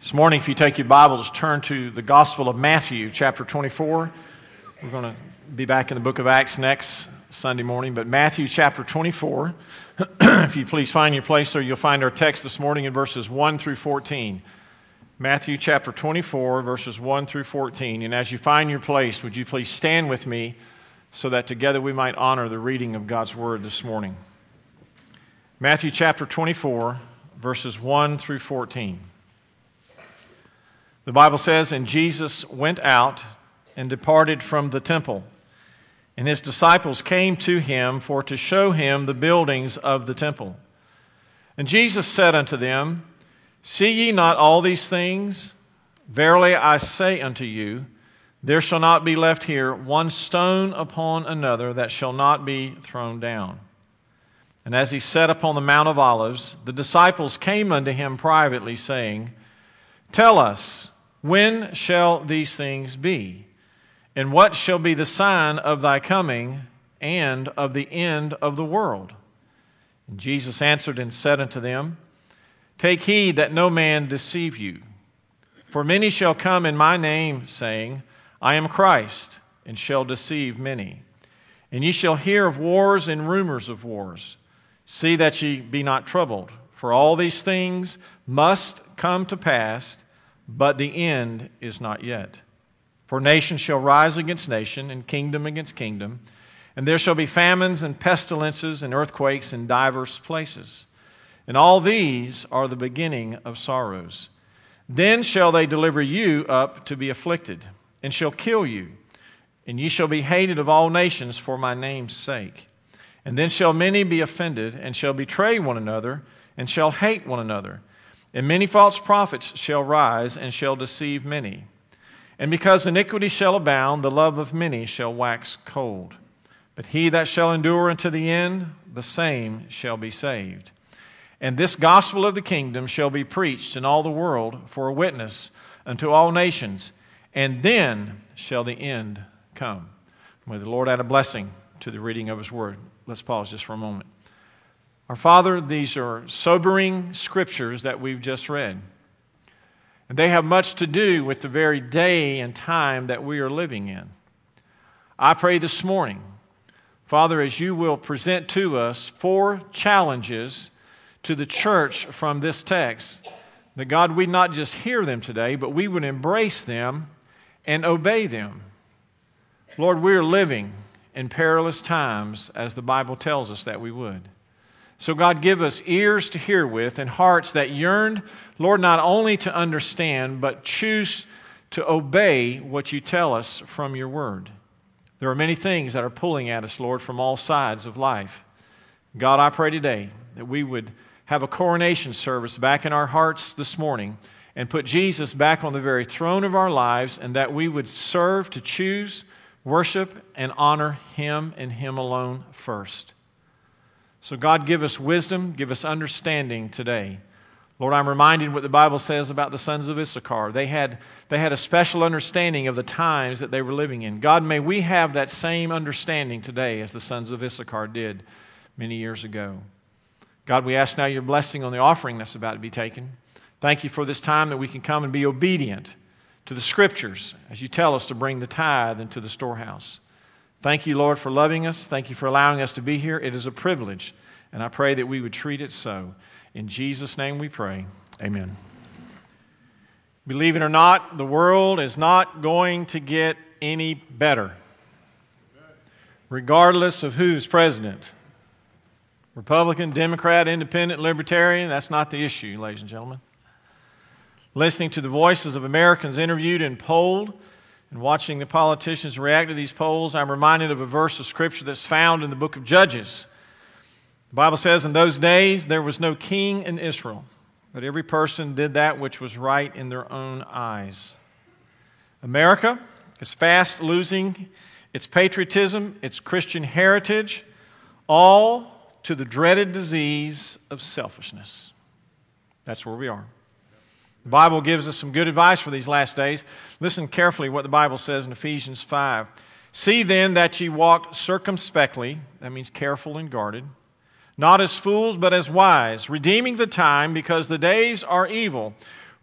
This morning, if you take your Bibles, turn to the Gospel of Matthew, chapter 24. We're going to be back in the book of Acts next Sunday morning, but Matthew chapter 24, if you please find your place there, you'll find our text this morning in verses 1 through 14. Matthew chapter 24, verses 1 through 14. And as you find your place, would you please stand with me so that together we might honor the reading of God's Word this morning. Matthew chapter 24, verses 1 through 14. The Bible says, "And Jesus went out and departed from the temple, and his disciples came to him for to show him the buildings of the temple. And Jesus said unto them, See ye not all these things? Verily I say unto you, there shall not be left here one stone upon another that shall not be thrown down. And as he sat upon the Mount of Olives, the disciples came unto him privately, saying, Tell us, when shall these things be? And what shall be the sign of thy coming and of the end of the world? And Jesus answered and said unto them, Take heed that no man deceive you. For many shall come in my name, saying, I am Christ, and shall deceive many. And ye shall hear of wars and rumors of wars. See that ye be not troubled, for all these things must come to pass, but the end is not yet. For nation shall rise against nation, and kingdom against kingdom, and there shall be famines and pestilences and earthquakes in divers places. And all these are the beginning of sorrows. Then shall they deliver you up to be afflicted, and shall kill you, and ye shall be hated of all nations for my name's sake. And then shall many be offended, and shall betray one another, and shall hate one another. And many false prophets shall rise, and shall deceive many. And because iniquity shall abound, the love of many shall wax cold. But he that shall endure unto the end, the same shall be saved. And this gospel of the kingdom shall be preached in all the world for a witness unto all nations, and then shall the end come." May the Lord add a blessing to the reading of His Word. Let's pause just for a moment. Our Father, these are sobering scriptures that we've just read. And they have much to do with the very day and time that we are living in. I pray this morning, Father, as you will present to us 4 challenges to the church from this text, that God, we'd not just hear them today, but we would embrace them and obey them. Lord, we're living in perilous times, as the Bible tells us that we would. So God, give us ears to hear with and hearts that yearn, Lord, not only to understand, but choose to obey what you tell us from your word. There are many things that are pulling at us, Lord, from all sides of life. God, I pray today that we would have a coronation service back in our hearts this morning and put Jesus back on the very throne of our lives, and that we would serve, to choose, worship, and honor Him and Him alone first. So God, give us wisdom, give us understanding today. Lord, I'm reminded what the Bible says about the sons of Issachar. They had a special understanding of the times that they were living in. God, may we have that same understanding today as the sons of Issachar did many years ago. God, we ask now your blessing on the offering that's about to be taken. Thank you for this time that we can come and be obedient to the Scriptures as you tell us to bring the tithe into the storehouse. Thank you, Lord, for loving us. Thank you for allowing us to be here. It is a privilege, and I pray that we would treat it so. In Jesus' name we pray. Amen. Believe it or not, the world is not going to get any better, regardless of who's president. Republican, Democrat, Independent, Libertarian, that's not the issue, ladies and gentlemen. Listening to the voices of Americans interviewed and polled, and watching the politicians react to these polls, I'm reminded of a verse of Scripture that's found in the book of Judges. The Bible says, in those days there was no king in Israel, but every person did that which was right in their own eyes. America is fast losing its patriotism, its Christian heritage, all to the dreaded disease of selfishness. That's where we are. The Bible gives us some good advice for these last days. Listen carefully what the Bible says in Ephesians 5. See then that ye walk circumspectly, that means careful and guarded, not as fools but as wise, redeeming the time, because the days are evil.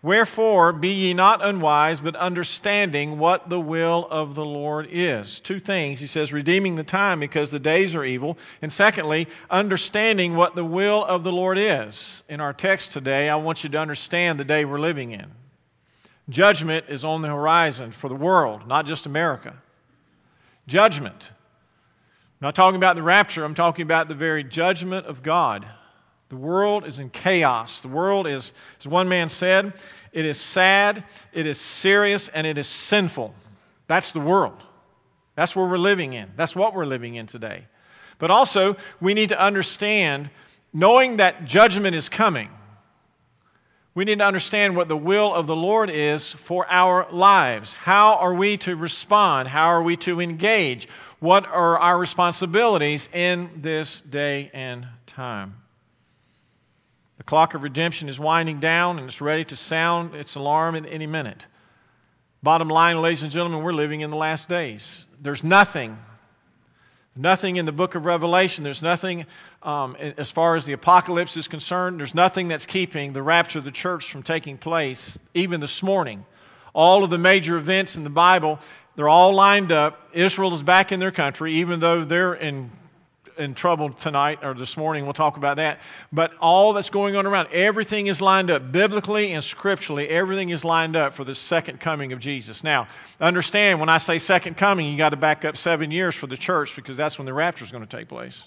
Wherefore, be ye not unwise, but understanding what the will of the Lord is. Two things. He says, redeeming the time because the days are evil. And secondly, understanding what the will of the Lord is. In our text today, I want you to understand the day we're living in. Judgment is on the horizon for the world, not just America. Judgment. I'm not talking about the rapture. I'm talking about the very judgment of God. The world is in chaos. The world is, as one man said, it is sad, it is serious, and it is sinful. That's the world. That's where we're living in. That's what we're living in today. But also, we need to understand, knowing that judgment is coming, we need to understand what the will of the Lord is for our lives. How are we to respond? How are we to engage? What are our responsibilities in this day and time? The clock of redemption is winding down, and it's ready to sound its alarm at any minute. Bottom line, ladies and gentlemen, we're living in the last days. There's nothing in the book of Revelation. There's nothing as far as the apocalypse is concerned. There's nothing that's keeping the rapture of the church from taking place, even this morning. All of the major events in the Bible, they're all lined up. Israel is back in their country, even though they're in trouble tonight or this morning. We'll talk about that. But all that's going on around, everything is lined up biblically and scripturally. Everything is lined up for the second coming of Jesus. Now, understand, when I say second coming, you got to back up 7 years for the church, because that's when the rapture is going to take place.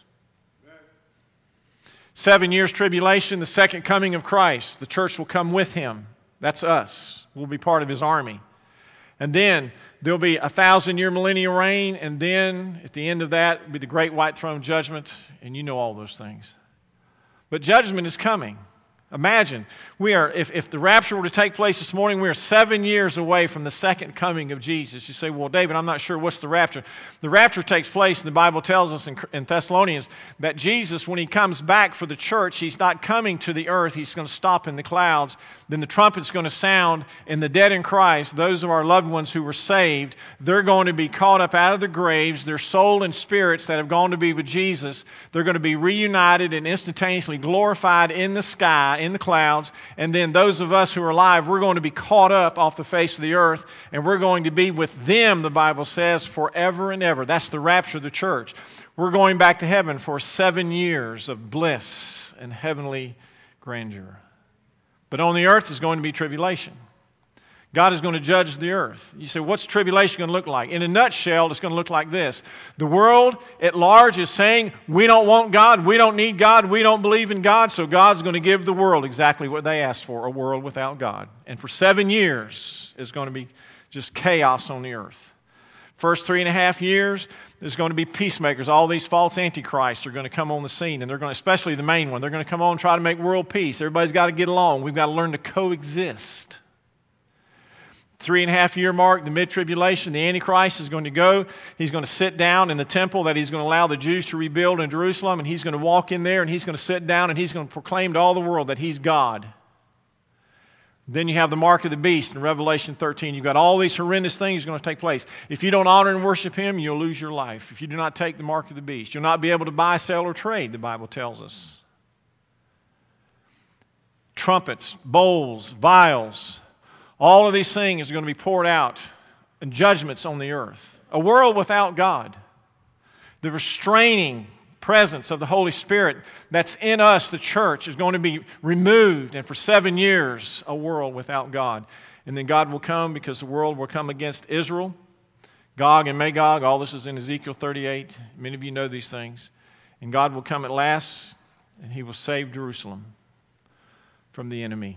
7 years tribulation, the second coming of Christ. The church will come with him. That's us. We'll be part of his army. And then there'll be 1,000-year millennial reign, and then at the end of that will be the great white throne judgment, and you know all those things. But judgment is coming. Imagine, if the rapture were to take place this morning, we are 7 years away from the second coming of Jesus. You say, well, David, I'm not sure what's the rapture. The rapture takes place, and the Bible tells us in Thessalonians that Jesus, when he comes back for the church, he's not coming to the earth. He's going to stop in the clouds. Then the trumpet's going to sound, and the dead in Christ, those of our loved ones who were saved, they're going to be caught up out of their graves. Their soul and spirits that have gone to be with Jesus, they're going to be reunited and instantaneously glorified in the sky, in the clouds. And then those of us who are alive, we're going to be caught up off the face of the earth, and we're going to be with them, the Bible says, forever and ever. That's the rapture of the church. We're going back to heaven for 7 years of bliss and heavenly grandeur. But on the earth is going to be tribulation. God is going to judge the earth. You say, what's tribulation going to look like? In a nutshell, it's going to look like this. The world at large is saying, we don't want God, we don't need God, we don't believe in God, so God's going to give the world exactly what they asked for, a world without God. And for 7 years, it's going to be just chaos on the earth. First 3.5 years, there's going to be peacemakers. All these false antichrists are going to come on the scene, and they're going to, especially the main one, they're going to come on and try to make world peace. Everybody's got to get along. We've got to learn to coexist. 3.5 year mark, the mid-tribulation, the Antichrist is going to go. He's going to sit down in the temple that he's going to allow the Jews to rebuild in Jerusalem, and he's going to walk in there, and he's going to sit down, and he's going to proclaim to all the world that he's God. Then you have the mark of the beast in Revelation 13. You've got all these horrendous things going to take place. If you don't honor and worship him, you'll lose your life. If you do not take the mark of the beast, you'll not be able to buy, sell, or trade, the Bible tells us. Trumpets, bowls, vials, all of these things are going to be poured out, and judgments on the earth. A world without God. The restraining presence of the Holy Spirit that's in us, the church, is going to be removed, and for 7 years, a world without God. And then God will come, because the world will come against Israel, Gog and Magog. All this is in Ezekiel 38. Many of you know these things. And God will come at last, and he will save Jerusalem from the enemy.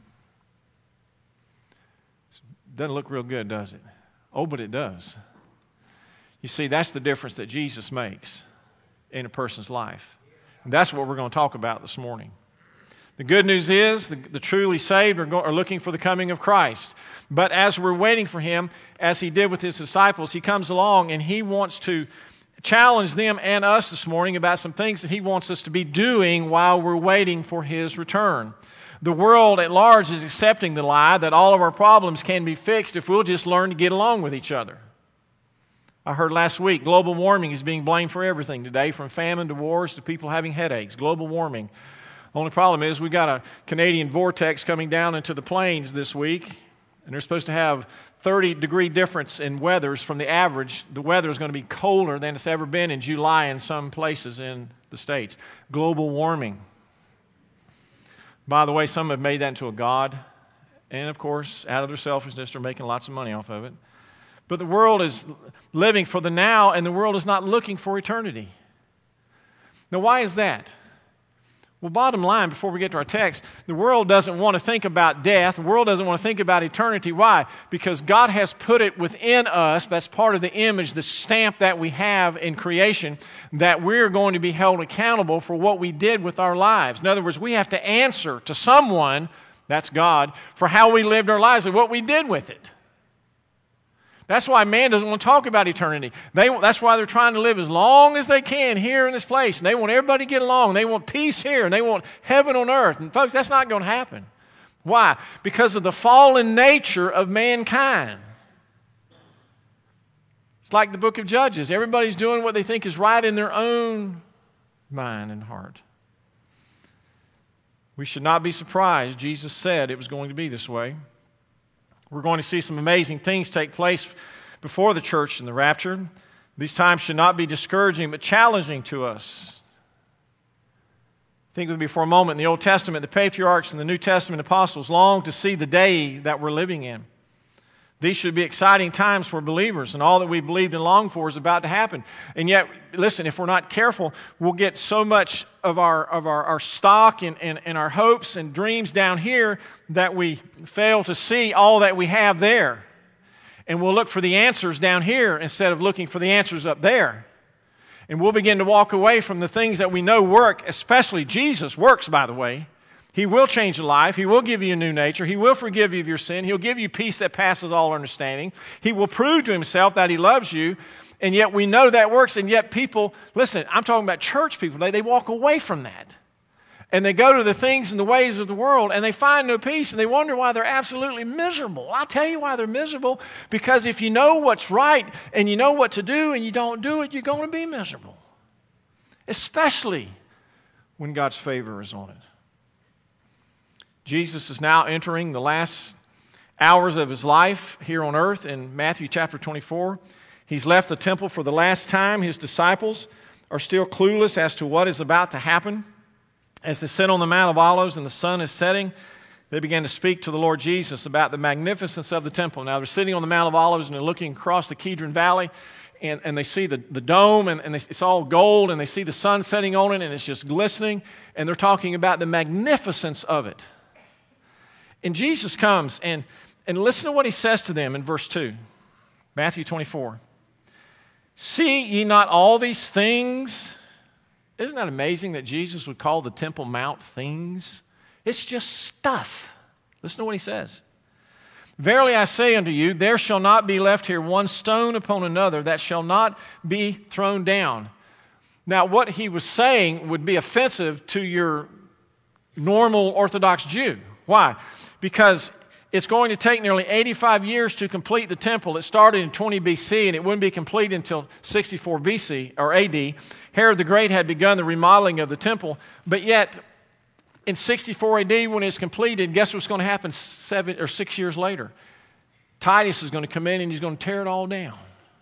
Doesn't look real good, does it? Oh, but it does. You see, that's the difference that Jesus makes in a person's life. And that's what we're going to talk about this morning. The good news is the truly saved are looking for the coming of Christ. But as we're waiting for him, as he did with his disciples, he comes along and he wants to challenge them and us this morning about some things that he wants us to be doing while we're waiting for his return. The world at large is accepting the lie that all of our problems can be fixed if we'll just learn to get along with each other. I heard last week global warming is being blamed for everything today, from famine to wars to people having headaches. Global warming. Only problem is we got a Canadian vortex coming down into the plains this week, and they're supposed to have 30-degree difference in weathers from the average. The weather is going to be colder than it's ever been in July in some places in the States. Global warming. By the way, some have made that into a god, and of course, out of their selfishness, they're making lots of money off of it. But the world is living for the now, and the world is not looking for eternity. Now, why is that? Well, bottom line, before we get to our text, the world doesn't want to think about death. The world doesn't want to think about eternity. Why? Because God has put it within us, that's part of the image, the stamp that we have in creation, that we're going to be held accountable for what we did with our lives. In other words, we have to answer to someone, that's God, for how we lived our lives and what we did with it. That's why man doesn't want to talk about eternity. That's why they're trying to live as long as they can here in this place. And they want everybody to get along. They want peace here, and they want heaven on earth. And folks, that's not going to happen. Why? Because of the fallen nature of mankind. It's like the book of Judges. Everybody's doing what they think is right in their own mind and heart. We should not be surprised. Jesus said it was going to be this way. We're going to see some amazing things take place before the church in the rapture. These times should not be discouraging, but challenging to us. Think with me for a moment. In the Old Testament, the patriarchs and the New Testament apostles longed to see the day that we're living in. These should be exciting times for believers, and all that we believed and longed for is about to happen. And yet, listen, if we're not careful, we'll get so much of our stock and our hopes and dreams down here that we fail to see all that we have there. And we'll look for the answers down here instead of looking for the answers up there. And we'll begin to walk away from the things that we know work, especially Jesus works, by the way. He will change your life. He will give you a new nature. He will forgive you of your sin. He'll give you peace that passes all understanding. He will prove to himself that he loves you. And yet we know that works. And yet people, listen, I'm talking about church people. They walk away from that. And they go to the things and the ways of the world, and they find no peace, and they wonder why they're absolutely miserable. I'll tell you why they're miserable. Because if you know what's right and you know what to do and you don't do it, you're going to be miserable. Especially when God's favor is on it. Jesus is now entering the last hours of his life here on earth in Matthew chapter 24. He's left the temple for the last time. His disciples are still clueless as to what is about to happen. As they sit on the Mount of Olives and the sun is setting, they began to speak to the Lord Jesus about the magnificence of the temple. Now they're sitting on the Mount of Olives and they're looking across the Kidron Valley, and they see the dome, and it's all gold, and they see the sun setting on it, and it's just glistening, and they're talking about the magnificence of it. And Jesus comes, and listen to what he says to them in verse 2, Matthew 24. See ye not all these things? Isn't that amazing that Jesus would call the Temple Mount things? It's just stuff. Listen to what he says. Verily I say unto you, there shall not be left here one stone upon another that shall not be thrown down. Now, what he was saying would be offensive to your normal Orthodox Jew. Why? Because it's going to take nearly 85 years to complete the temple. It started in 20 BC, and it wouldn't be complete until 64 BC or AD. Herod the Great had begun the remodeling of the temple, but yet in 64 AD, when it's completed, guess what's going to happen 7 or 6 years later? Titus is going to come in, and he's going to tear it all down.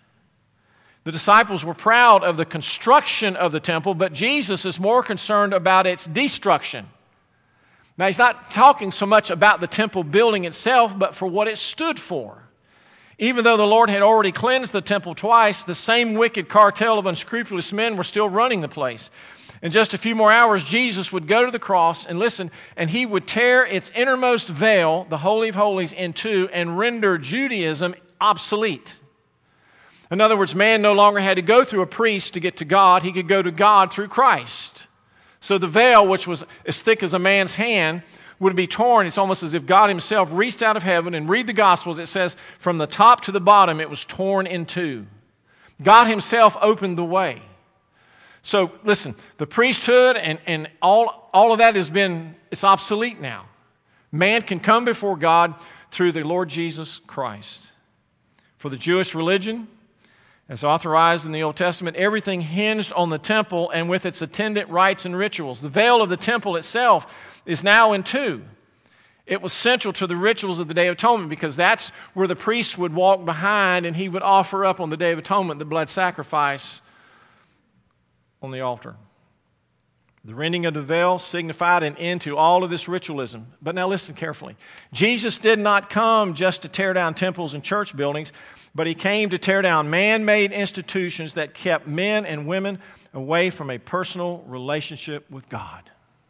The disciples were proud of the construction of the temple, but Jesus is more concerned about its destruction. Now, he's not talking so much about the temple building itself, but for what it stood for. Even though the Lord had already cleansed the temple twice, the same wicked cartel of unscrupulous men were still running the place. In just a few more hours, Jesus would go to the cross and listen, and he would tear its innermost veil, the Holy of Holies, in two and render Judaism obsolete. In other words, man no longer had to go through a priest to get to God. He could go to God through Christ. So the veil, which was as thick as a man's hand, would be torn. It's almost as if God himself reached out of heaven, and read the Gospels. It says from the top to the bottom it was torn in two. God himself opened the way. So listen, the priesthood and all of that it's obsolete now. Man can come before God through the Lord Jesus Christ. For the Jewish religion As authorized in the Old Testament, everything hinged on the temple and with its attendant rites and rituals. The veil of the temple itself is now in two. It was central to the rituals of the Day of Atonement because that's where the priest would walk behind and he would offer up on the Day of Atonement the blood sacrifice on the altar. The rending of the veil signified an end to all of this ritualism. But now listen carefully. Jesus did not come just to tear down temples and church buildings, but he came to tear down man-made institutions that kept men and women away from a personal relationship with God.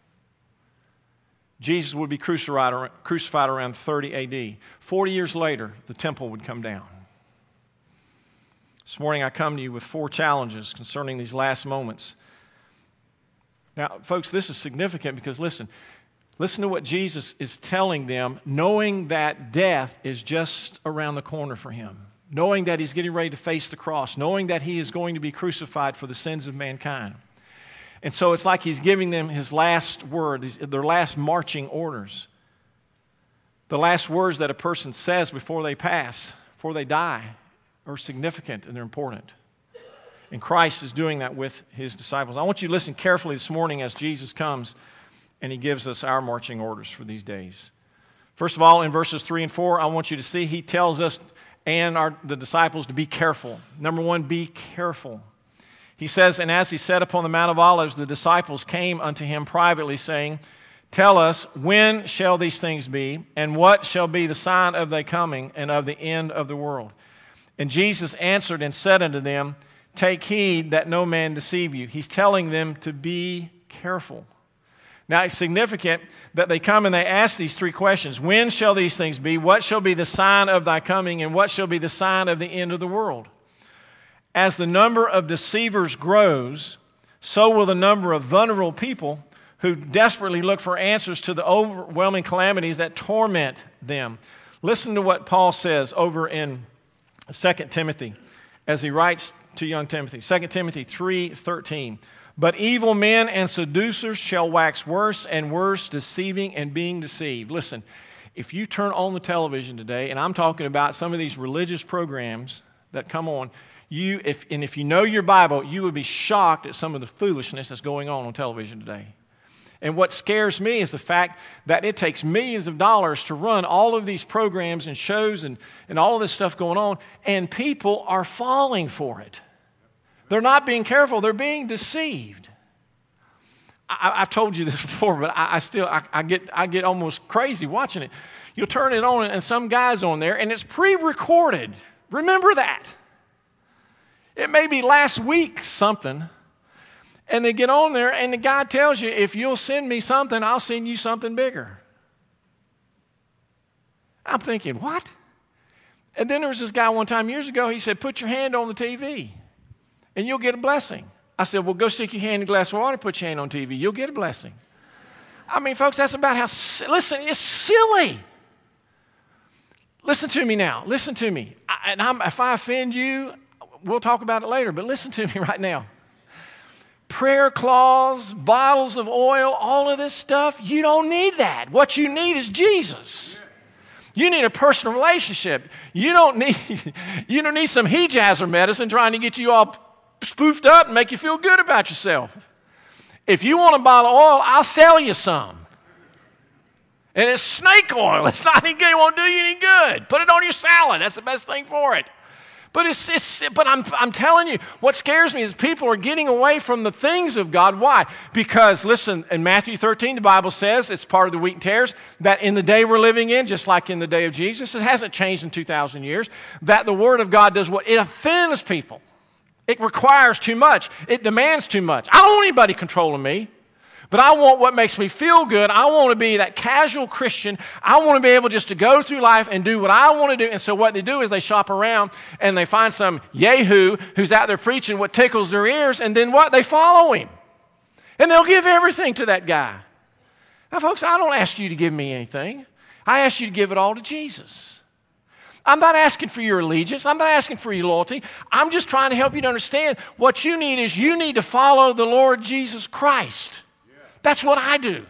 Jesus would be crucified around 30 AD. 40 years later, the temple would come down. This morning I come to you with 4 challenges concerning these last moments. Now, folks, this is significant because listen to what Jesus is telling them, knowing that death is just around the corner for him, knowing that he's getting ready to face the cross, knowing that he is going to be crucified for the sins of mankind. And so it's like he's giving them his last word, their last marching orders. The last words that a person says before they pass, before they die, are significant and they're important. And Christ is doing that with his disciples. I want you to listen carefully this morning as Jesus comes and he gives us our marching orders for these days. First of all, in verses 3 and 4, I want you to see he tells us and the disciples to be careful. Number 1, be careful. He says, and as he sat upon the Mount of Olives, the disciples came unto him privately, saying, Tell us, when shall these things be, and what shall be the sign of thy coming and of the end of the world? And Jesus answered and said unto them, Take heed that no man deceive you. He's telling them to be careful. Now, it's significant that they come and they ask these 3 questions. When shall these things be? What shall be the sign of thy coming? And what shall be the sign of the end of the world? As the number of deceivers grows, so will the number of vulnerable people who desperately look for answers to the overwhelming calamities that torment them. Listen to what Paul says over in 2 Timothy as he writes to young Timothy. 2 Timothy 3:13. But evil men and seducers shall wax worse and worse, deceiving and being deceived. Listen, if you turn on the television today, and I'm talking about some of these religious programs that come on, if you know your Bible, you would be shocked at some of the foolishness that's going on television today. And what scares me is the fact that it takes millions of dollars to run all of these programs and shows and all of this stuff going on, and people are falling for it. They're not being careful. They're being deceived. I've told you this before, but I get almost crazy watching it. You'll turn it on, and some guy's on there, and it's pre-recorded. Remember that. It may be last week something. And they get on there, and the guy tells you, if you'll send me something, I'll send you something bigger. I'm thinking, what? And then there was this guy one time years ago, he said, put your hand on the TV, and you'll get a blessing. I said, well, go stick your hand in a glass of water, put your hand on TV, you'll get a blessing. I mean, folks, that's about how, listen, it's silly. Listen to me now. Listen to me. If I offend you, we'll talk about it later, but listen to me right now. Prayer cloths, bottles of oil, all of this stuff, you don't need that. What you need is Jesus. You need a personal relationship. You don't need some Hejazer medicine trying to get you all spoofed up and make you feel good about yourself. If you want a bottle of oil, I'll sell you some. And it's snake oil. It's not any good. It won't do you any good. Put it on your salad. That's the best thing for it. But I'm telling you, what scares me is people are getting away from the things of God. Why? Because, listen, in Matthew 13, the Bible says, it's part of the wheat and tares, that in the day we're living in, just like in the day of Jesus, it hasn't changed in 2,000 years, that the Word of God does what? It offends people. It requires too much. It demands too much. I don't want anybody controlling me. But I want what makes me feel good. I want to be that casual Christian. I want to be able just to go through life and do what I want to do. And so what they do is they shop around and they find some yahoo who's out there preaching what tickles their ears, and then what? They follow him. And they'll give everything to that guy. Now, folks, I don't ask you to give me anything. I ask you to give it all to Jesus. I'm not asking for your allegiance. I'm not asking for your loyalty. I'm just trying to help you to understand what you need is you need to follow the Lord Jesus Christ. That's what I do.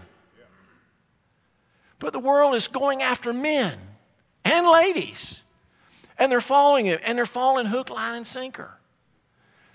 But the world is going after men and ladies, and they're following it, and they're falling hook, line, and sinker.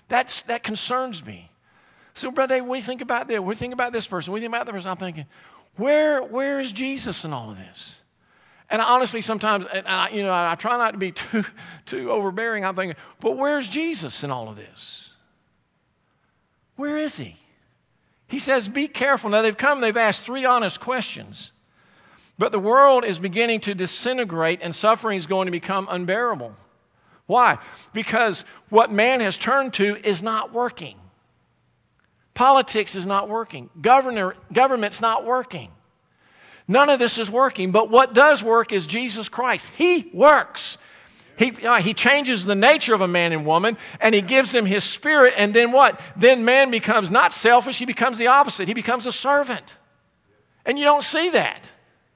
That concerns me. So, Brother Dave, we think about this. We think about this person. We think about that person. I'm thinking, where is Jesus in all of this? And honestly, sometimes, I try not to be too overbearing. I'm thinking, but where's Jesus in all of this? Where is he? He says, be careful. Now, they've asked 3 honest questions. But the world is beginning to disintegrate and suffering is going to become unbearable. Why? Because what man has turned to is not working. Politics is not working. Government's not working. None of this is working. But what does work is Jesus Christ. He works. He changes the nature of a man and woman, and he gives them his spirit, and then what? Then man becomes not selfish, he becomes the opposite. He becomes a servant. And you don't see that.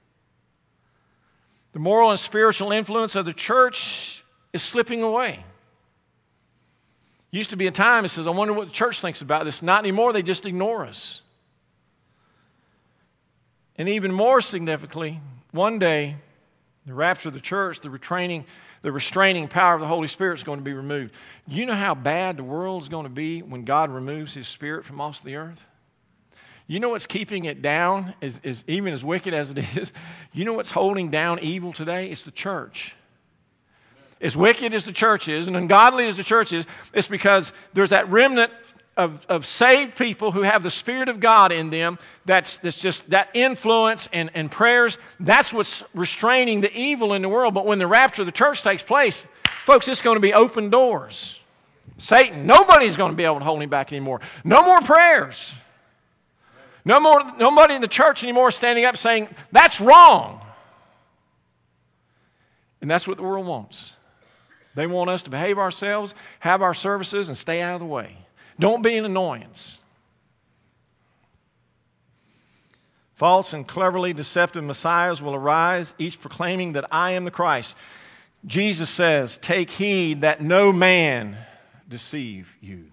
The moral and spiritual influence of the church is slipping away. Used to be a time, it says, I wonder what the church thinks about this. Not anymore, they just ignore us. And even more significantly, one day, the rapture of the church, the restraining power of the Holy Spirit is going to be removed. You know how bad the world is going to be when God removes his spirit from off the earth? You know what's keeping it down, is even as wicked as it is? You know what's holding down evil today? It's the church. As wicked as the church is and ungodly as the church is, it's because there's that remnant of saved people who have the Spirit of God in them. That's just that influence and prayers. That's what's restraining the evil in the world. But when the rapture of the church takes place, folks, it's going to be open doors. Satan, nobody's going to be able to hold him back anymore. No more prayers. Nobody in the church anymore standing up saying, that's wrong. And that's what the world wants. They want us to behave ourselves, have our services, and stay out of the way. Don't be an annoyance. False and cleverly deceptive messiahs will arise, each proclaiming that I am the Christ. Jesus says, take heed that no man deceive you.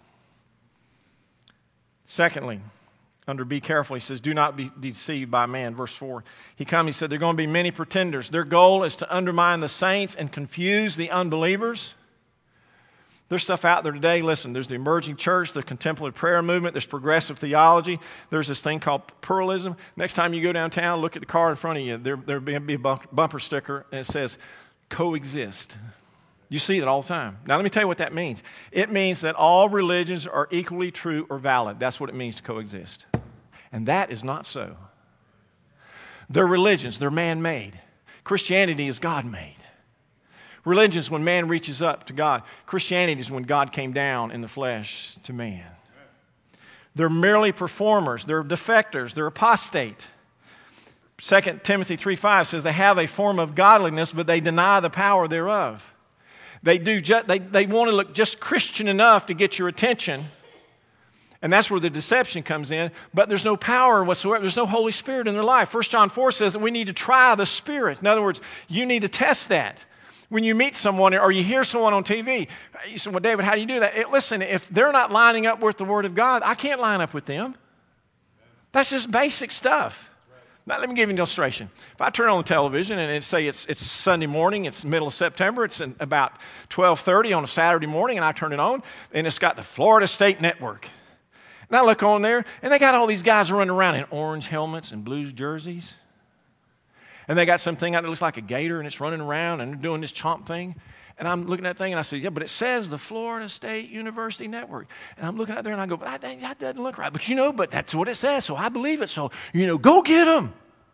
Secondly, under be careful, he says, do not be deceived by man. Verse 4, he said, there are going to be many pretenders. Their goal is to undermine the saints and confuse the unbelievers. There's stuff out there today. Listen, there's the emerging church, the contemplative prayer movement, there's progressive theology. There's this thing called pluralism. Next time you go downtown, look at the car in front of you. There'll be a bumper sticker, and it says, coexist. You see it all the time. Now, let me tell you what that means. It means that all religions are equally true or valid. That's what it means to coexist. And that is not so. They're religions. They're man-made. Christianity is God-made. Religion is when man reaches up to God. Christianity is when God came down in the flesh to man. They're merely performers. They're defectors. They're apostate. 2 Timothy 3:5 says they have a form of godliness, but they deny the power thereof. They want to look just Christian enough to get your attention, and that's where the deception comes in, but there's no power whatsoever. There's no Holy Spirit in their life. 1 John 4 says that we need to try the Spirit. In other words, you need to test that. When you meet someone or you hear someone on TV, you say, well, David, how do you do that? Listen, if they're not lining up with the Word of God, I can't line up with them. That's just basic stuff. Now, let me give you an illustration. If I turn on the television and say it's Sunday morning, it's the middle of September, it's about 12:30 on a Saturday morning, and I turn it on, and it's got the Florida State Network. And I look on there, and they got all these guys running around in orange helmets and blue jerseys. And they got something out that looks like a gator, and it's running around, and they're doing this chomp thing. And I'm looking at that thing, and I say, yeah, but it says the Florida State University Network. And I'm looking out there, and I go, that doesn't look right. But that's what it says, so I believe it. So, go get them.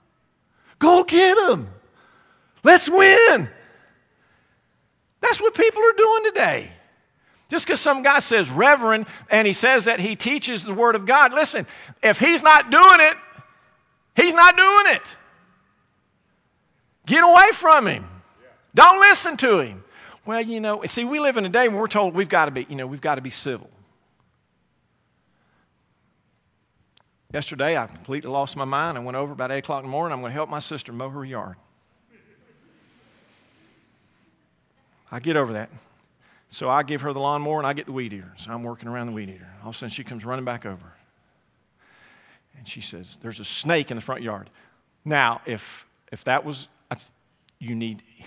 Go get them. Let's win. That's what people are doing today. Just because some guy says reverend, and he says that he teaches the Word of God, listen, if he's not doing it, he's not doing it. Get away from him. Don't listen to him. Well, see, we live in a day when we're told we've got to be civil. Yesterday, I completely lost my mind. I went over about 8 o'clock in the morning. I'm going to help my sister mow her yard. I get over that. So I give her the lawnmower and I get the weed eater. So I'm working around the weed eater. All of a sudden, she comes running back over. And she says, there's a snake in the front yard. Now, if that was...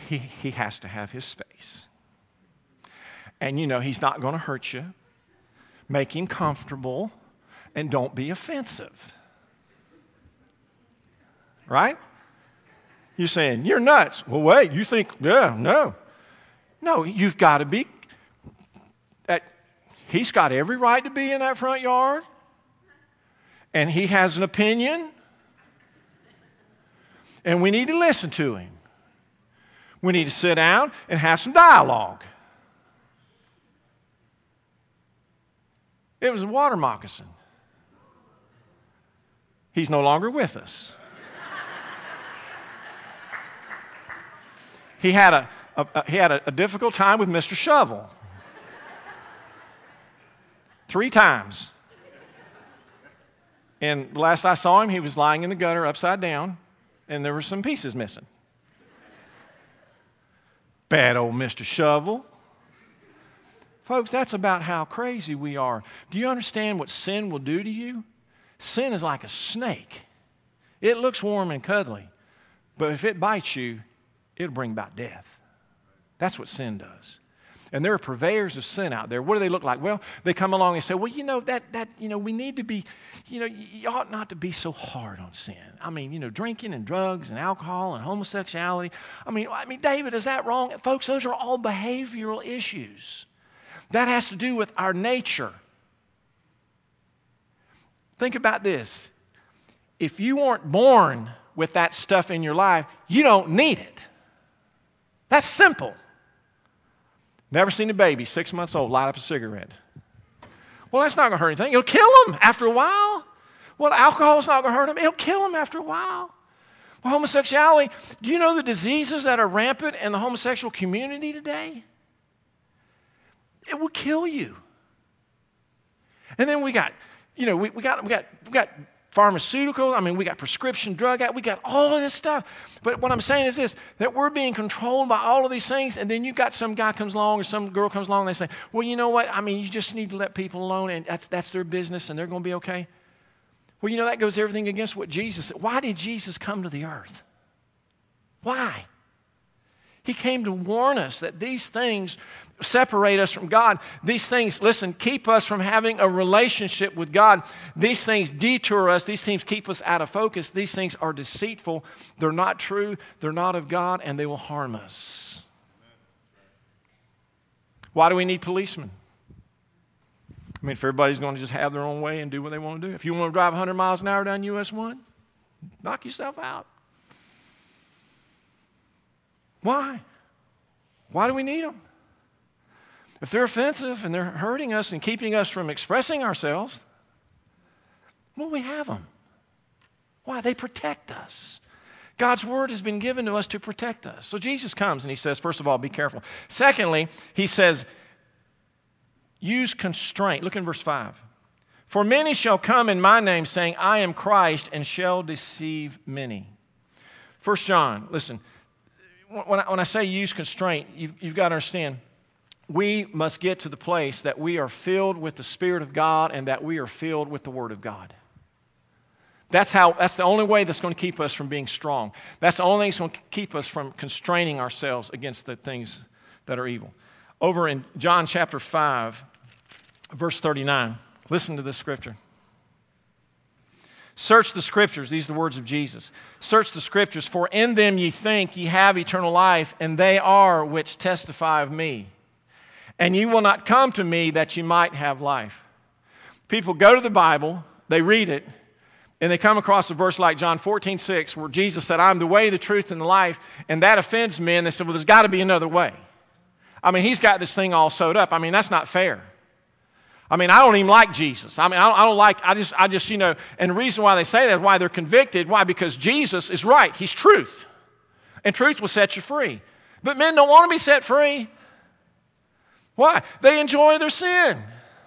he has to have his space. And he's not going to hurt you. Make him comfortable and don't be offensive. Right? You're saying, you're nuts. Well, wait, you think, yeah, no. No, you've got to be, he's got every right to be in that front yard. And he has an opinion. And we need to listen to him. We need to sit down and have some dialogue. It was a water moccasin. He's no longer with us. He had a difficult time with Mr. Shovel. 3 times. And last I saw him, he was lying in the gutter upside down, and there were some pieces missing. Bad old Mr. Shovel. Folks, that's about how crazy we are. Do you understand what sin will do to you? Sin is like a snake. It looks warm and cuddly, but if it bites you, it'll bring about death. That's what sin does. And there are purveyors of sin out there. What do they look like? Well, they come along and say, well, we need to be, you ought not to be so hard on sin. I mean, drinking and drugs and alcohol and homosexuality. I mean, David, is that wrong? Folks, those are all behavioral issues. That has to do with our nature. Think about this. If you weren't born with that stuff in your life, you don't need it. That's simple. Never seen a baby 6 months old light up a cigarette. Well, that's not going to hurt anything. It'll kill them after a while. Well, alcohol's not going to hurt them. It'll kill them after a while. Well, homosexuality, do you know the diseases that are rampant in the homosexual community today? It will kill you. And then we got pharmaceuticals. I mean, we got prescription drug act. We got all of this stuff. But what I'm saying is this, that we're being controlled by all of these things, and then you got some guy comes along or some girl comes along and they say, well, you know what? I mean, you just need to let people alone, and that's their business, and they're going to be okay. Well, that goes everything against what Jesus said. Why did Jesus come to the earth? Why? He came to warn us that these things separate us from God. These things, listen, keep us from having a relationship with God. These things detour us. These things keep us out of focus. These things are deceitful. They're not true. They're not of God, and they will harm us. Why do we need policemen? I mean, if everybody's going to just have their own way and do what they want to do. If you want to drive 100 miles an hour down US 1, knock yourself out. Why? Why do we need them? If they're offensive and they're hurting us and keeping us from expressing ourselves, well, we have them. Why? They protect us. God's word has been given to us to protect us. So Jesus comes and he says, first of all, be careful. Secondly, he says, use constraint. Look in verse 5. For many shall come in my name saying, I am Christ, and shall deceive many. 1 John, listen, when I say use constraint, you've got to understand, we must get to the place that we are filled with the Spirit of God and that we are filled with the Word of God. That's the only way that's going to keep us from being strong. That's the only thing that's going to keep us from constraining ourselves against the things that are evil. Over in John chapter 5, verse 39, listen to this scripture. Search the scriptures, these are the words of Jesus. Search the scriptures, for in them ye think ye have eternal life, and they are which testify of me. And ye will not come to me that ye might have life. People go to the Bible, they read it, and they come across a verse like John 14:6, where Jesus said, I am the way, the truth, and the life, and that offends men. They said, well, there's got to be another way. I mean, he's got this thing all sewed up. I mean, that's not fair. I mean, I don't even like Jesus. I mean, I just, and the reason why they say that is why they're convicted. Why? Because Jesus is right. He's truth. And truth will set you free. But men don't want to be set free. Why? They enjoy their sin.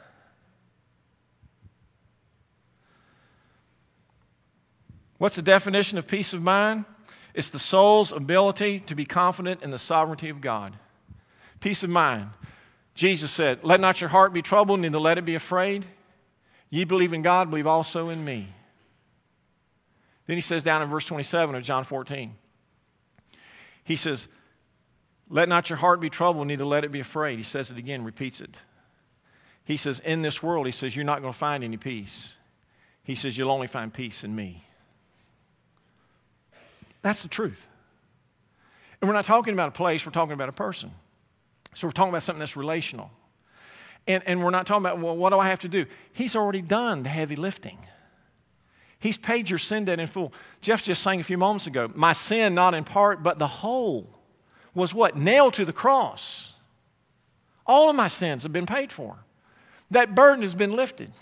What's the definition of peace of mind? It's the soul's ability to be confident in the sovereignty of God. Peace of mind. Jesus said, let not your heart be troubled, neither let it be afraid. Ye believe in God, believe also in me. Then he says down in verse 27 of John 14, he says, let not your heart be troubled, neither let it be afraid. He says it again, repeats it. He says, in this world, he says, you're not going to find any peace. He says, you'll only find peace in me. That's the truth. And we're not talking about a place, we're talking about a person. So we're talking about something that's relational. And we're not talking about, well, what do I have to do? He's already done the heavy lifting. He's paid your sin debt in full. Jeff just sang a few moments ago, my sin not in part, but the whole was what? Nailed to the cross. All of my sins have been paid for. That burden has been lifted.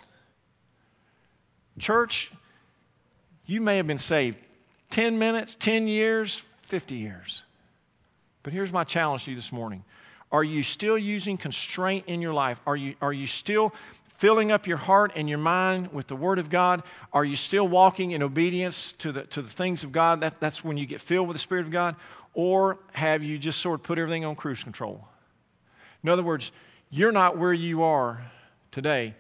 Church, you may have been saved 10 minutes, 10 years, 50 years. But here's my challenge to you this morning. Are you still using constraint in your life? Are you still filling up your heart and your mind with the Word of God? Are you still walking in obedience to the things of God? That's when you get filled with the Spirit of God. Or have you just sort of put everything on cruise control? In other words, you're not where you are today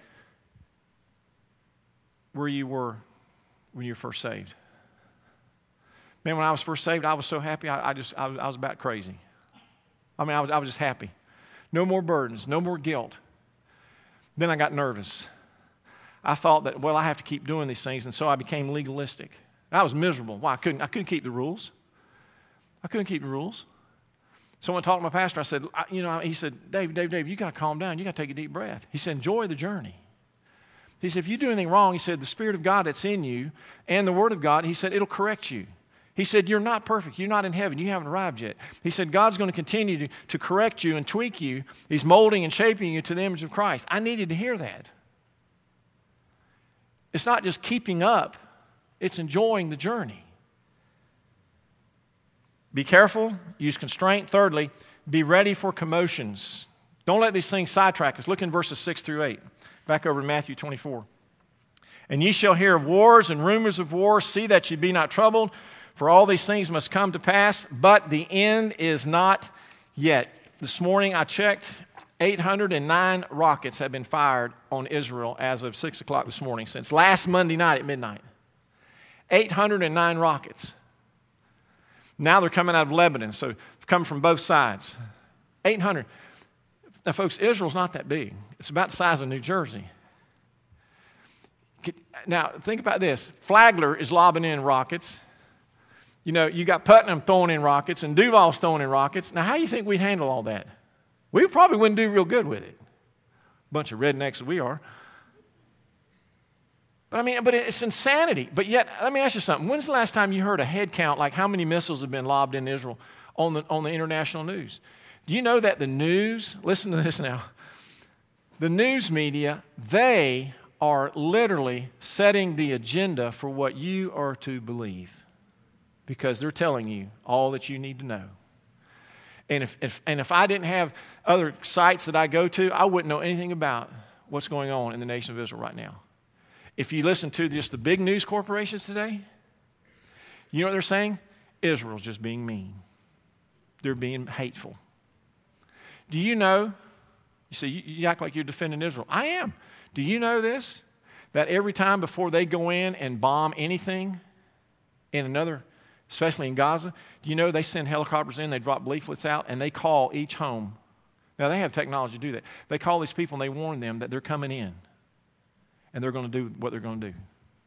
where you were when you were first saved. Man, when I was first saved, I was so happy, I was about crazy. I mean, I was just happy. No more burdens, no more guilt. Then I got nervous. I thought that, well, I have to keep doing these things, and so I became legalistic. I was miserable. Why? I couldn't keep the rules. I couldn't keep the rules. So when I talked to my pastor, I said, he said, Dave, you got to calm down. You got to take a deep breath. He said, enjoy the journey. He said, if you do anything wrong, he said, the Spirit of God that's in you and the Word of God, he said, it'll correct you. He said, you're not perfect. You're not in heaven. You haven't arrived yet. He said, God's going to continue to correct you and tweak you. He's molding and shaping you to the image of Christ. I needed to hear that. It's not just keeping up. It's enjoying the journey. Be careful. Use constraint. Thirdly, be ready for commotions. Don't let these things sidetrack us. Look in verses 6 through 8. Back over to Matthew 24. And ye shall hear of wars and rumors of wars. See that ye be not troubled. For all these things must come to pass, but the end is not yet. This morning I checked, 809 rockets have been fired on Israel as of 6 o'clock this morning, since last Monday night at midnight. 809 rockets. Now they're coming out of Lebanon, so coming from both sides. 800. Now, folks, Israel's not that big. It's about the size of New Jersey. Now, think about this. Flagler is lobbing in rockets. You got Putnam throwing in rockets and Duval's throwing in rockets. Now, how do you think we'd handle all that? We probably wouldn't do real good with it. Bunch of rednecks that we are. But it's insanity. But yet, let me ask you something. When's the last time you heard a head count, like how many missiles have been lobbed in Israel on the international news? Do you know that the news, listen to this now, the news media, they are literally setting the agenda for what you are to believe. Because they're telling you all that you need to know. And if I didn't have other sites that I go to, I wouldn't know anything about what's going on in the nation of Israel right now. If you listen to just the big news corporations today, you know what they're saying? Israel's just being mean. They're being hateful. Do you know, you say, you act like you're defending Israel. I am. Do you know this? That every time before they go in and bomb anything in another, especially in Gaza, do you know they send helicopters in, they drop leaflets out, and they call each home. Now, they have technology to do that. They call these people and they warn them that they're coming in and they're going to do what they're going to do.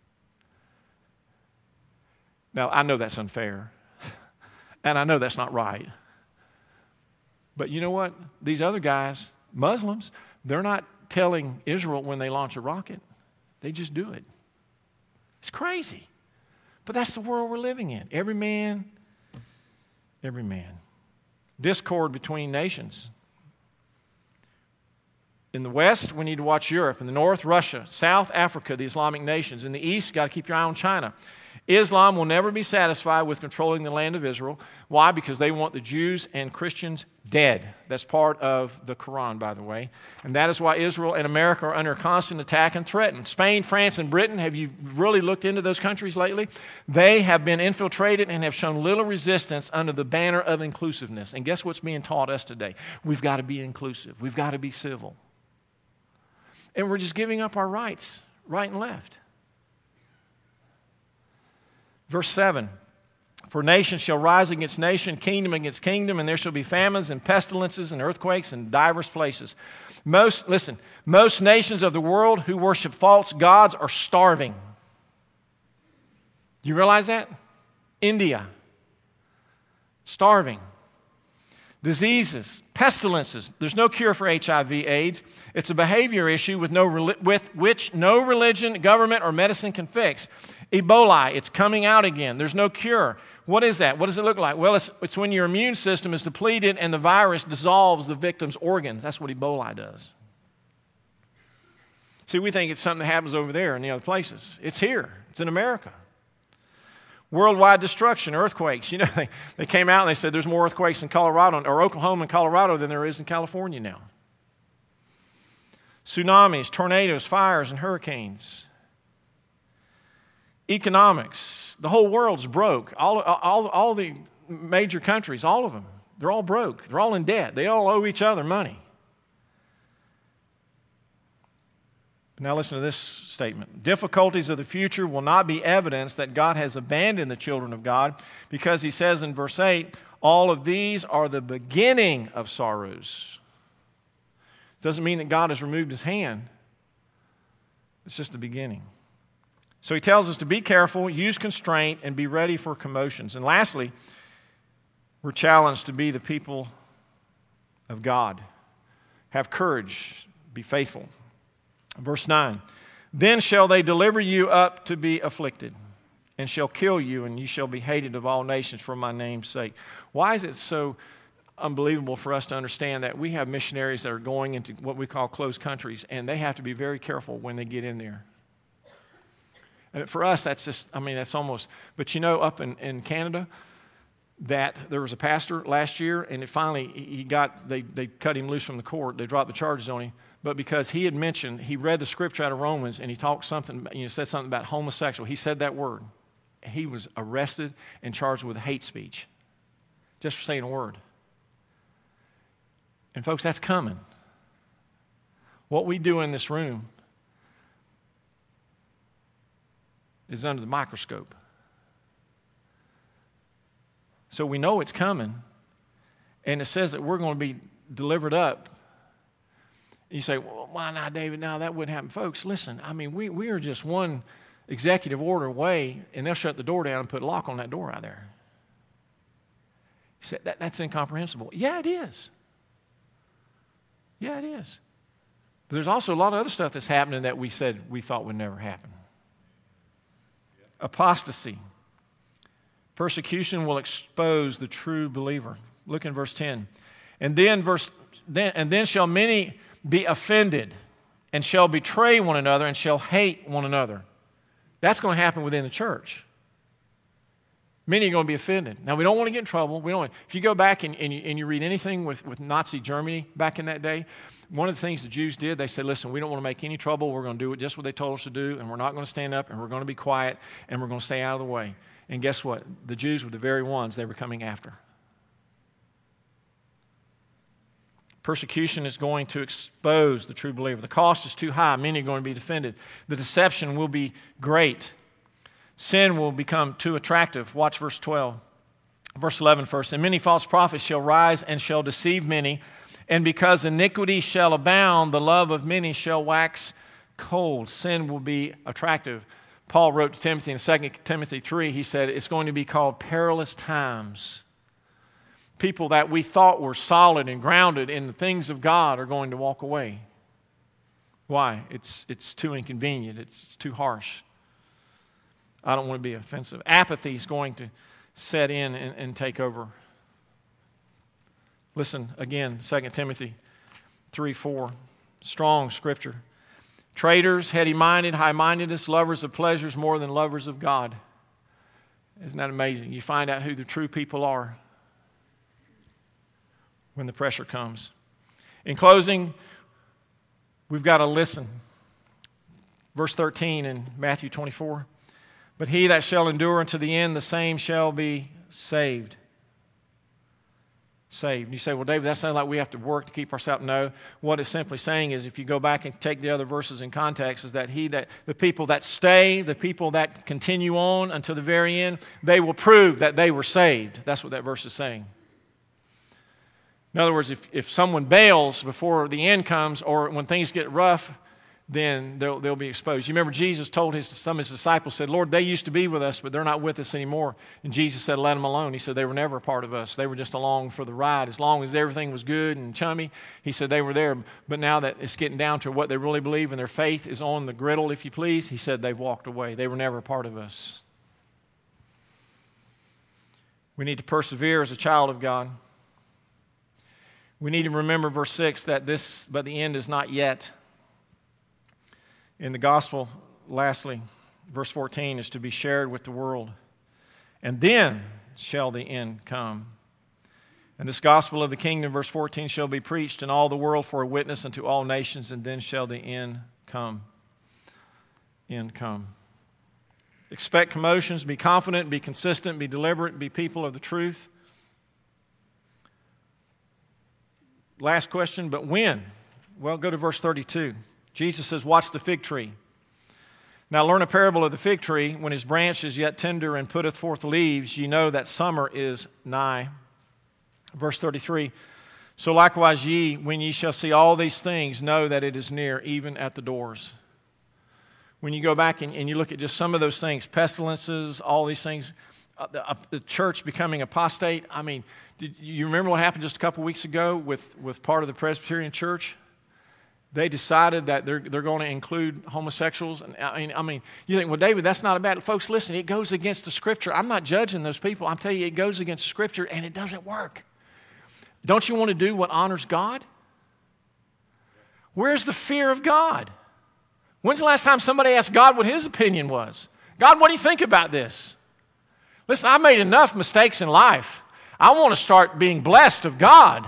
Now, I know that's unfair, and I know that's not right. But you know what? These other guys, Muslims, they're not telling Israel when they launch a rocket. They just do it. It's crazy. But that's the world we're living in. Every man. Discord between nations. In the West, we need to watch Europe. In the North, Russia. South Africa, the Islamic nations. In the East, you've got to keep your eye on China. Islam will never be satisfied with controlling the land of Israel. Why? Because they want the Jews and Christians dead. That's part of the Quran, by the way. And that is why Israel and America are under constant attack and threatened. Spain, France, and Britain, have you really looked into those countries lately? They have been infiltrated and have shown little resistance under the banner of inclusiveness. And guess what's being taught us today? We've got to be inclusive. We've got to be civil. And we're just giving up our rights, right and left. Verse 7, For nation shall rise against nation, kingdom against kingdom, and there shall be famines and pestilences and earthquakes in divers places. Most nations of the world who worship false gods are starving. Do you realize that? India, starving. Diseases, pestilences. There's no cure for HIV/AIDS. It's a behavior issue with which no religion, government, or medicine can fix. Ebola, it's coming out again. There's no cure. What is that? What does it look like? Well, it's when your immune system is depleted and the virus dissolves the victim's organs. That's what Ebola does. See, we think it's something that happens over there in the other places. It's here. It's in America. Worldwide destruction, earthquakes. You know, they came out and they said there's more earthquakes in Colorado or Oklahoma and Colorado than there is in California now. Tsunamis, tornadoes, fires, and hurricanes. Economics. The whole world's broke. All the major countries, all of them, they're all broke. They're all in debt. They all owe each other money. Now listen to this statement. Difficulties of the future will not be evidence that God has abandoned the children of God, because he says in verse 8, all of these are the beginning of sorrows. It doesn't mean that God has removed his hand. It's just the beginning. So he tells us to be careful, use constraint, and be ready for commotions. And lastly, we're challenged to be the people of God. Have courage, be faithful. Verse 9, then shall they deliver you up to be afflicted, and shall kill you, and you shall be hated of all nations for my name's sake. Why is it so unbelievable for us to understand that we have missionaries that are going into what we call closed countries, and they have to be very careful when they get in there? And for us, that's just, that's almost, but you know, up in Canada, that there was a pastor last year, and they cut him loose from the court. They dropped the charges on him. But because he had mentioned, he read the scripture out of Romans, and he said something about homosexual. He said that word. He was arrested and charged with hate speech just for saying a word. And folks, that's coming. What we do in this room is under the microscope. So we know it's coming, and it says that we're going to be delivered up. You say, well, why not, David? No, that wouldn't happen. Folks, listen, we are just one executive order away, and they'll shut the door down and put a lock on that door out there. You say, that's incomprehensible. Yeah, it is. Yeah, it is. But there's also a lot of other stuff that's happening that we thought would never happen. Apostasy. Persecution will expose the true believer. Look in verse 10. And then shall many be offended, and shall betray one another, and shall hate one another. That's going to happen within the church. Many are going to be offended. Now, we don't want to get in trouble. If you go back and you read anything with Nazi Germany back in that day, one of the things the Jews did, they said, listen, we don't want to make any trouble. We're going to do just what they told us to do, and we're not going to stand up, and we're going to be quiet, and we're going to stay out of the way. And guess what? The Jews were the very ones they were coming after. Persecution is going to expose the true believer. The cost is too high. Many are going to be defended. The deception will be great. Sin will become too attractive. Watch verse 12. Verse 11 first. And many false prophets shall rise and shall deceive many. And because iniquity shall abound, the love of many shall wax cold. Sin will be attractive. Paul wrote to Timothy in 2 Timothy 3, he said, it's going to be called perilous times. People that we thought were solid and grounded in the things of God are going to walk away. Why? It's too inconvenient. It's too harsh. I don't want to be offensive. Apathy is going to set in and take over. Listen again, 2 Timothy 3:4, strong scripture. Traitors, heady-minded, high-mindedness, lovers of pleasures more than lovers of God. Isn't that amazing? You find out who the true people are when the pressure comes. In closing, we've got to listen. Verse 13 in Matthew 24. But he that shall endure unto the end, the same shall be saved. saved. And you say, well, David, that sounds like we have to work to keep ourselves. No. What it's simply saying is, if you go back and take the other verses in context, is that the people that stay, the people that continue on until the very end, they will prove that they were saved. That's what that verse is saying. In other words, if someone bails before the end comes, or when things get rough, then they'll be exposed. You remember Jesus told some of his disciples, said, Lord, they used to be with us, but they're not with us anymore. And Jesus said, let them alone. He said, they were never a part of us. They were just along for the ride. As long as everything was good and chummy, he said they were there. But now that it's getting down to what they really believe and their faith is on the griddle, if you please, he said they've walked away. They were never a part of us. We need to persevere as a child of God. We need to remember verse 6 that but the end is not yet. In the gospel, lastly, verse 14 is to be shared with the world. And then shall the end come. And this gospel of the kingdom, verse 14, shall be preached in all the world for a witness unto all nations, and then shall the end come. End come. Expect commotions, be confident, be consistent, be deliberate, be people of the truth. Last question, but when? Well, go to verse 32. Jesus says, watch the fig tree. Now learn a parable of the fig tree. When his branch is yet tender and putteth forth leaves, ye know that summer is nigh. Verse 33, so likewise ye, when ye shall see all these things, know that it is near, even at the doors. When you go back and you look at just some of those things, pestilences, all these things, the church becoming apostate. I mean, did you remember what happened just a couple weeks ago with part of the Presbyterian church? They decided that they're going to include homosexuals. And I mean, you think, well, David, that's not a bad... Folks, listen, it goes against the Scripture. I'm not judging those people. I'm telling you, it goes against the Scripture, and it doesn't work. Don't you want to do what honors God? Where's the fear of God? When's the last time somebody asked God what his opinion was? God, what do you think about this? Listen, I've made enough mistakes in life. I want to start being blessed of God.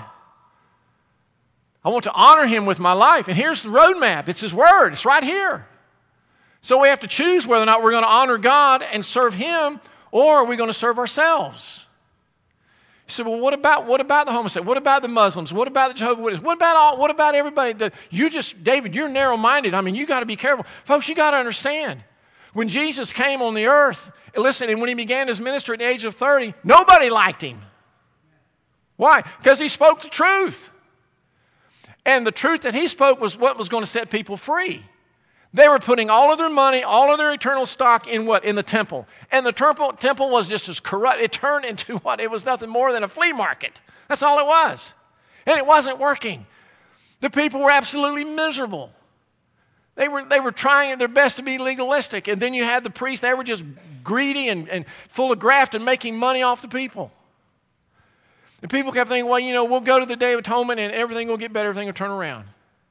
I want to honor him with my life. And here's the roadmap. It's his word. It's right here. So we have to choose whether or not we're going to honor God and serve him, or are we going to serve ourselves? You say, well, what about the homosexuals? What about the Muslims? What about the Jehovah's Witnesses? What about everybody? David, you're narrow-minded. I mean, you got to be careful. Folks, you got to understand. When Jesus came on the earth, listen, and when he began his ministry at the age of 30, nobody liked him. Why? Because he spoke the truth. And the truth that he spoke was what was going to set people free. They were putting all of their money, all of their eternal stock in what? In the temple. And the temple was just as corrupt. It turned into what? It was nothing more than a flea market. That's all it was. And it wasn't working. The people were absolutely miserable. They were trying their best to be legalistic. And then you had the priests. They were just greedy and full of graft and making money off the people. And people kept thinking, well, we'll go to the Day of Atonement and everything will get better, everything will turn around.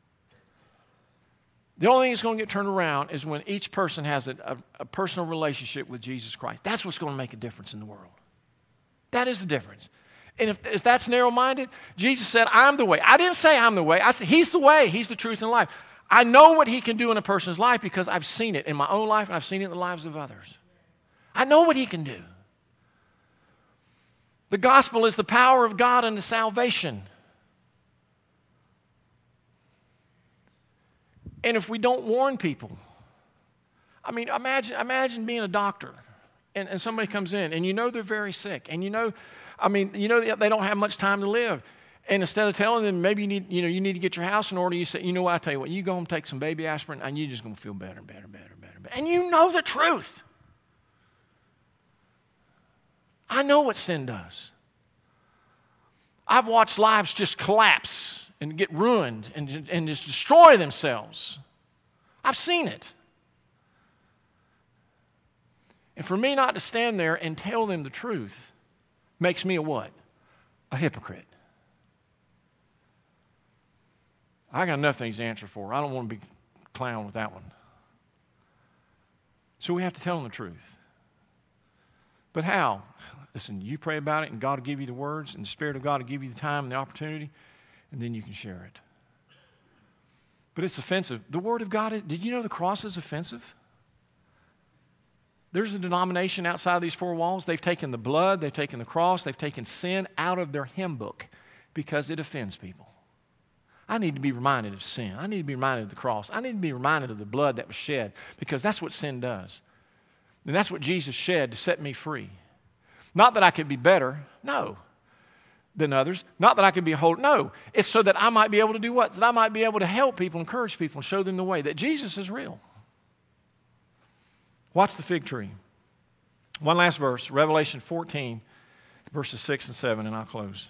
The only thing that's going to get turned around is when each person has a personal relationship with Jesus Christ. That's what's going to make a difference in the world. That is the difference. And if that's narrow-minded, Jesus said, I'm the way. I didn't say I'm the way. I said, he's the way. He's the truth and life. I know what he can do in a person's life because I've seen it in my own life and I've seen it in the lives of others. I know what he can do. The gospel is the power of God unto salvation. And if we don't warn people, I mean, imagine being a doctor and somebody comes in and they're very sick and they don't have much time to live. And instead of telling them maybe you need to get your house in order, you say, you know what, I tell you what, you go home and take some baby aspirin and you're just going to feel better and better and better and better. And you know the truth. I know what sin does. I've watched lives just collapse and get ruined and just destroy themselves. I've seen it. And for me not to stand there and tell them the truth makes me a what? A hypocrite. I got enough things to answer for. I don't want to be clown with that one. So we have to tell them the truth. But how? Listen, you pray about it and God will give you the words and the Spirit of God will give you the time and the opportunity and then you can share it. But it's offensive. The Word of God, did you know the cross is offensive? There's a denomination outside of these four walls. They've taken the blood, they've taken the cross, they've taken sin out of their hymn book. because it offends people. I need to be reminded of sin. I need to be reminded of the cross. I need to be reminded of the blood that was shed, because that's what sin does. And that's what Jesus shed to set me free. Not that I could be better, no, than others. Not that I could be whole, no. It's so that I might be able to do what? That I might be able to help people, encourage people, and show them the way that Jesus is real. Watch the fig tree. One last verse, Revelation 14, verses 6 and 7, and I'll close.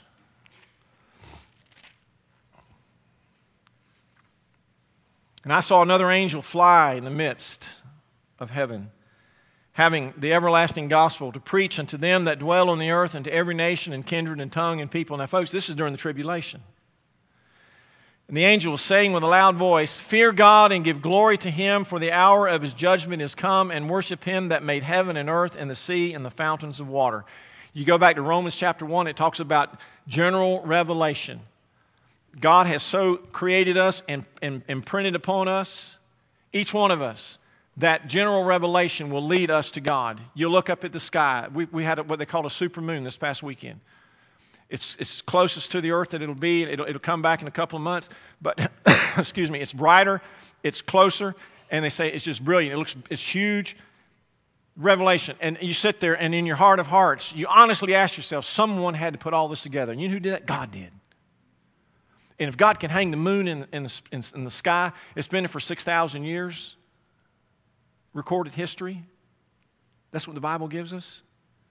And I saw another angel fly in the midst of heaven, having the everlasting gospel to preach unto them that dwell on the earth, and to every nation and kindred and tongue and people. Now, folks, this is during the tribulation. And the angel was saying with a loud voice, Fear God and give glory to Him, for the hour of His judgment is come, and worship Him that made heaven and earth and the sea and the fountains of water. You go back to Romans chapter 1, it talks about general revelation. God has so created us and imprinted upon us, each one of us, that general revelation will lead us to God. You look up at the sky. We had what they called a supermoon this past weekend. It's closest to the earth that it'll be. It'll come back in a couple of months. But, excuse me, it's brighter, it's closer, and they say it's just brilliant. It's huge revelation. And you sit there, and in your heart of hearts, you honestly ask yourself, someone had to put all this together. And you know who did that? God did. And if God can hang the moon in the sky, it's been there for 6,000 years, recorded history. That's what the Bible gives us.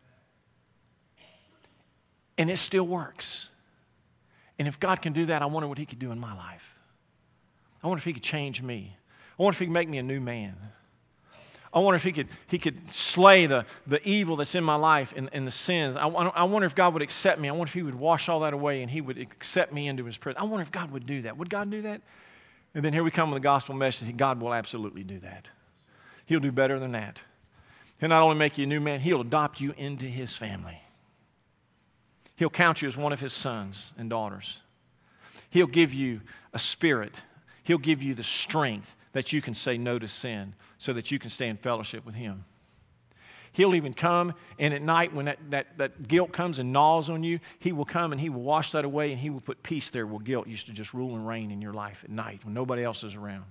And it still works. And if God can do that, I wonder what He could do in my life. I wonder if He could change me. I wonder if He could make me a new man. I wonder if He could slay the evil that's in my life and the sins. I wonder if God would accept me. I wonder if He would wash all that away and He would accept me into His presence. I wonder if God would do that. Would God do that? And then here we come with the gospel message. God will absolutely do that. He'll do better than that. He'll not only make you a new man, He'll adopt you into His family. He'll count you as one of His sons and daughters. He'll give you a spirit. He'll give you the strength that you can say no to sin so that you can stay in fellowship with Him. He'll even come, and at night when that guilt comes and gnaws on you, He will come and He will wash that away, and He will put peace there where guilt used to just rule and reign in your life at night when nobody else is around.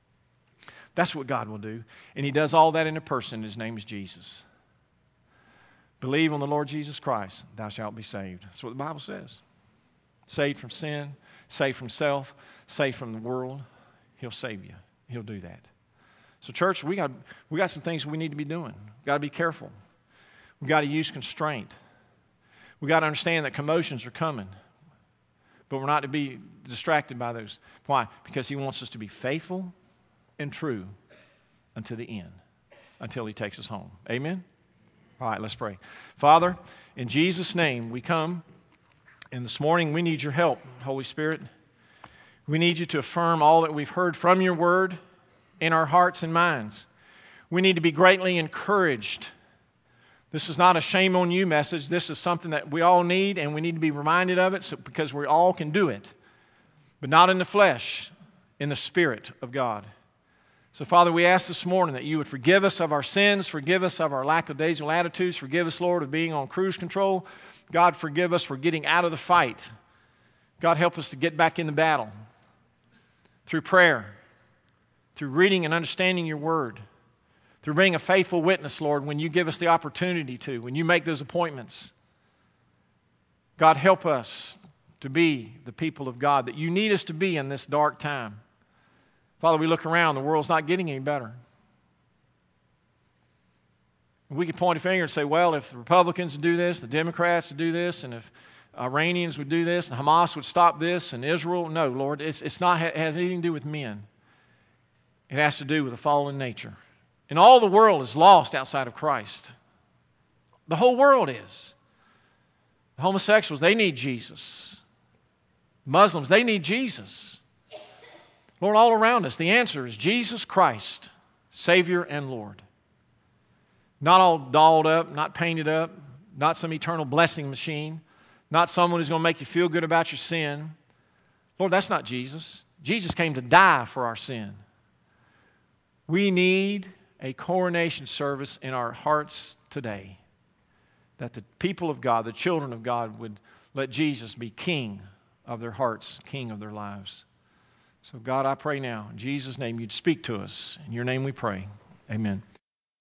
That's what God will do. And He does all that in a person. His name is Jesus. Believe on the Lord Jesus Christ, thou shalt be saved. That's what the Bible says. Saved from sin, saved from self, saved from the world. He'll save you. He'll do that. So church, we got some things we need to be doing. We've got to be careful. We've got to use constraint. We've got to understand that commotions are coming. But we're not to be distracted by those. Why? Because He wants us to be faithful and true until the end, until He takes us home. Amen? All right, let's pray. Father, in Jesus' name we come, and this morning we need Your help, Holy Spirit. We need You to affirm all that we've heard from Your word in our hearts and minds. We need to be greatly encouraged. This is not a shame on you message. This is something that we all need, and we need to be reminded of it because we all can do it, but not in the flesh, in the Spirit of God. So, Father, we ask this morning that You would forgive us of our sins, forgive us of our lackadaisical attitudes, forgive us, Lord, of being on cruise control. God, forgive us for getting out of the fight. God, help us to get back in the battle through prayer, through reading and understanding Your word, through being a faithful witness, Lord, when You give us the opportunity to, when You make those appointments. God, help us to be the people of God that You need us to be in this dark time. Father, we look around, the world's not getting any better. We could point a finger and say, well, if the Republicans would do this, the Democrats would do this, and if Iranians would do this, and Hamas would stop this, and Israel, no, Lord, it has anything to do with men. It has to do with a fallen nature. And all the world is lost outside of Christ. The whole world is. The homosexuals, they need Jesus. Muslims, they need Jesus. Lord, all around us, the answer is Jesus Christ, Savior and Lord. Not all dolled up, not painted up, not some eternal blessing machine, not someone who's going to make you feel good about your sin. Lord, that's not Jesus. Jesus came to die for our sin. We need a coronation service in our hearts today, that the people of God, the children of God, would let Jesus be King of their hearts, King of their lives. So God, I pray now, in Jesus' name, you'd speak to us. In your name we pray. Amen.